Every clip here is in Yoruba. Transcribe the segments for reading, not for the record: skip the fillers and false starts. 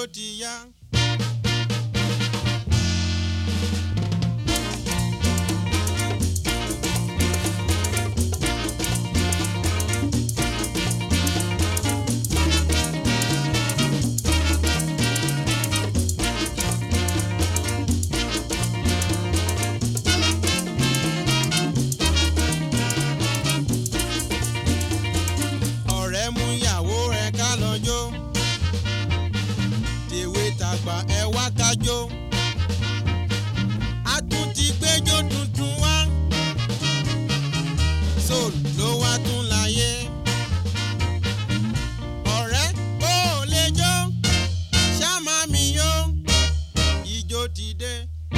ti yá. Ẹ wá kájó, a tún ti gbéjó tuntun wá, soul ló wá tún láyé. Ọ̀rẹ́ ó lè jó, ṣáàmà mi yó, ijó ti dé.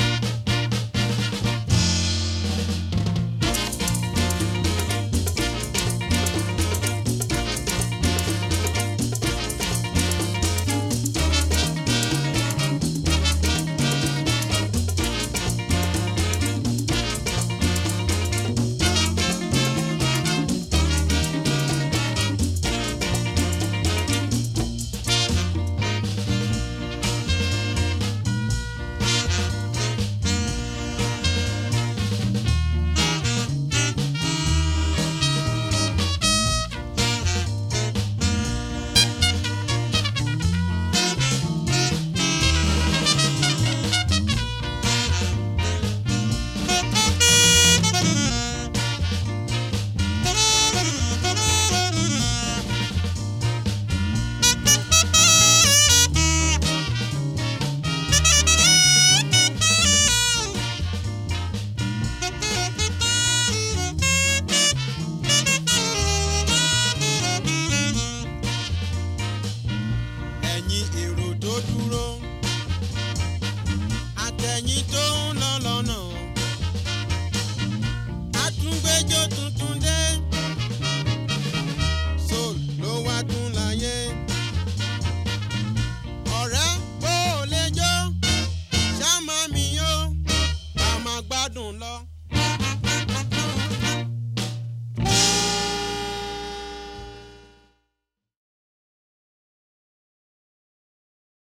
Èrò tó dúró àtẹ̀yìn tó ń lọ lọ́nà, àtúngbẹ́jọ́ tuntun.